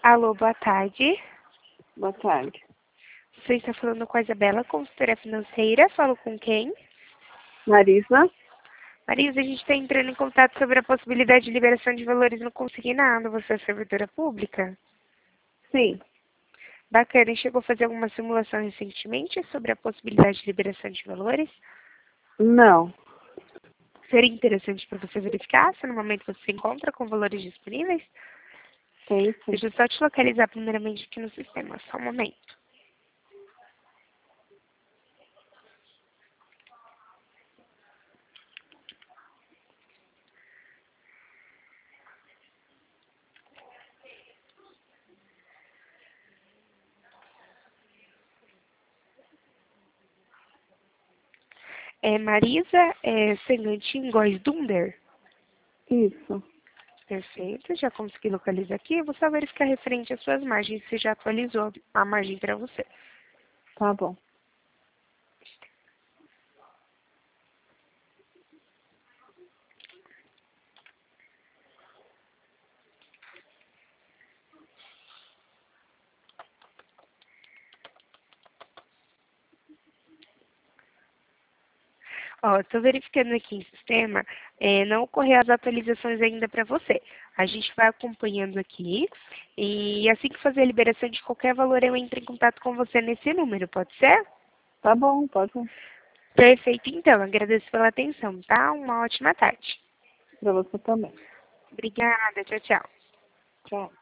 Alô, boa tarde. Boa tarde. Você está falando com a Isabela, consultora financeira. Falo com quem? Marisa? Marisa, a gente está entrando em contato sobre a possibilidade de liberação de valores no consignado. Você é servidora pública? Sim. Bacana. E chegou a fazer alguma simulação recentemente sobre a possibilidade de liberação de valores? Não. Seria interessante para você verificar se no momento você se encontra com valores disponíveis? Tem sim. Deixa eu só te localizar primeiramente aqui no sistema. Só um momento. Marisa Sengantin Góes Dunder. Isso. Perfeito, já consegui localizar aqui. Eu vou só verificar referente às suas margens, se já atualizou a margem para você. Tá bom. Ó, estou verificando aqui em sistema, não ocorreu as atualizações ainda para você. A gente vai acompanhando aqui e assim que fazer a liberação de qualquer valor, eu entro em contato com você nesse número, pode ser? Tá bom, pode. Perfeito, então. Agradeço pela atenção, tá? Uma ótima tarde. Pra você também. Obrigada, tchau, tchau. Tchau.